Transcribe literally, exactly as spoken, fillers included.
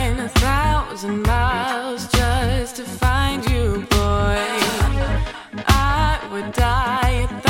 flying a thousand miles just to find you, boy. I would die a